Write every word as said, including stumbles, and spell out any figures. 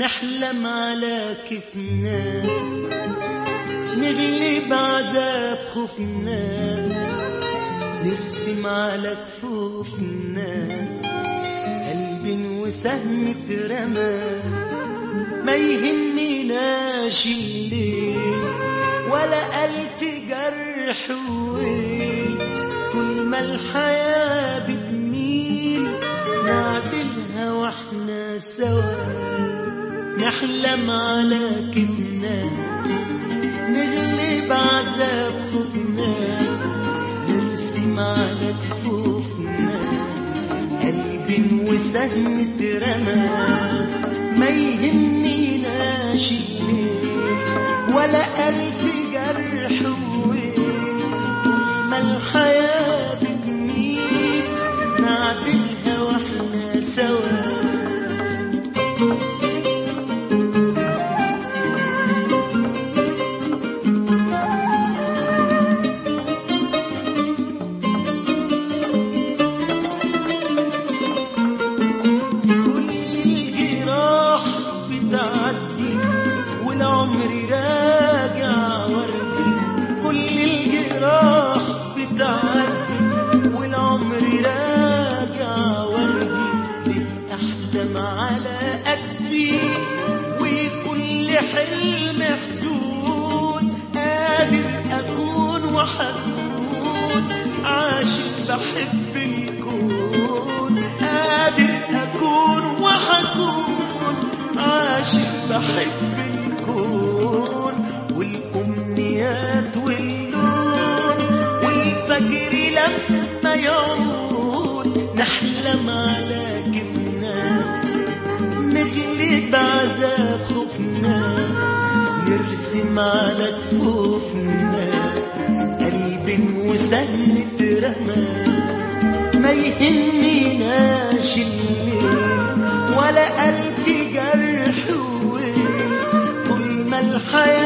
نحلم على كيفنا، نغلب عذاب خوفنا، نرسم على كفوفنا قلب وسهم اترمى. ما يهمناش الليل ولا ألف جرح وويل، طول ما الحياة بتميل نعدلها واحنا سوا. نحلم على كيفنا، نغلب عذاب خوفنا، نرسم على كفوفنا قلب وسهم اترمى. ما يهمناش الليل ولا ألف جرح وويل، طول ما الحياة بتميل نعدلها واحنا سوا. والعمر راجع وردي، كل الجراح بتعدي والعمر راجع وردي. للأحلام على قدي وكل حلم حدود، قادر أكون وحكون عاشق بحب الكون. قادر أكون وحكون عاشق بحب الكون، والأمنيات واللون والفجر لما يعود. نحلم على كيفنا، نغلب عذاب خوفنا، نرسم على كفوفنا قلب وسهم اترمى. ما يهمناش الليل ولا ألف جرح وويل، طول ما الحياة